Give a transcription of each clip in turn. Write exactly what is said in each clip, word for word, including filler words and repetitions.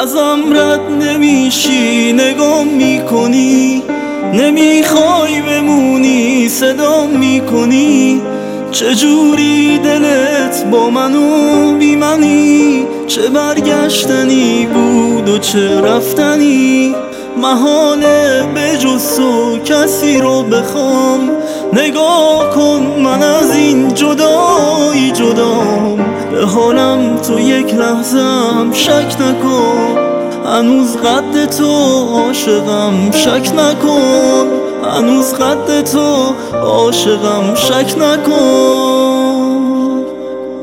ازم رد نمیشی، نگام میکنی، نمیخوای بمونی، صدام میکنی. چجوری دلت با منو بی منی؟ چه برگشتنی بود و چه رفتنی؟ محاله به جز تو کسی رو بخوام. نگاه کن من از این جدایی جدام، به حالم تو یک لحظم شک نکن. هنوز قد تو عاشقم شک نکن، هنوز قد تو عاشقم شک نکن.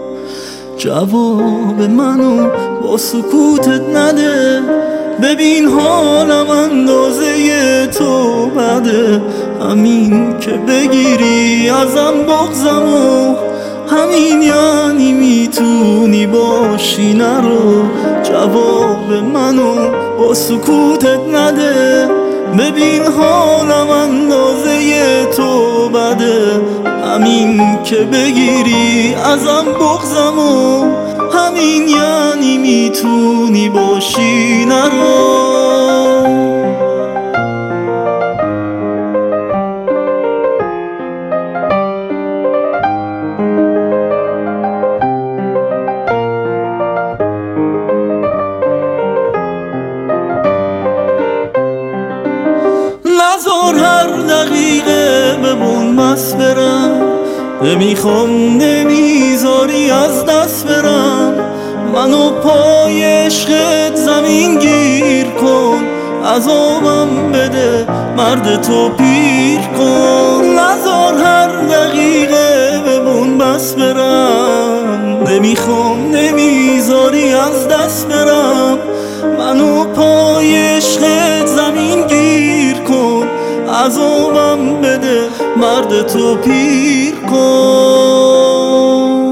جواب منو با سکوتت نده، ببین حالم اندازه تو بده. همین که بگیری ازم بغضمو، همین یعنی میتونی باشی نرو. جواب منو با سکوتت نده، ببین حالم اندازه تو بده. همین که بگیری ازم بغضمو، همین یعنی میتونی باشی نرو. نذار هر دقیقه به بنبست برم، نمیخوام نمیذاری از دست برم. منو پای عشقت زمین گیر کن، عذابم بده مرد تو پیر کن. نذار هر دقیقه به بنبست برم، نمیخوام نمیذاری از دست برم. منو پای عشقت زمین گیر کن، عذابم بده مرد تو پیر کن.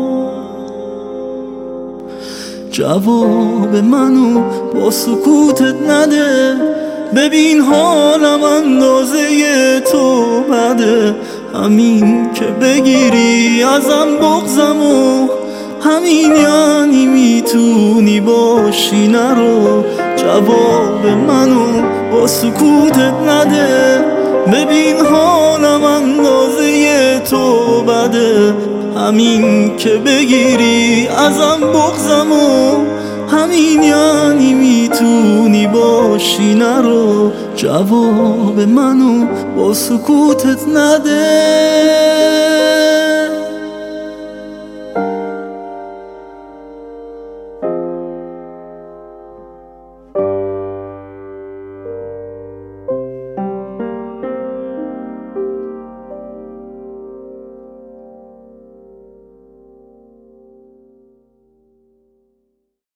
جواب منو با سکوتت نده، ببین حالم اندازه تو بده. همین که بگیری ازم بغضمو، همین یعنی میتونی باشی نرو. جواب منو با سکوتت نده، ببین حالم اندازه تو بده. همین که بگیری ازم بغضمو، همین یعنی میتونی باشی نرو. جواب منو با سکوتت نده.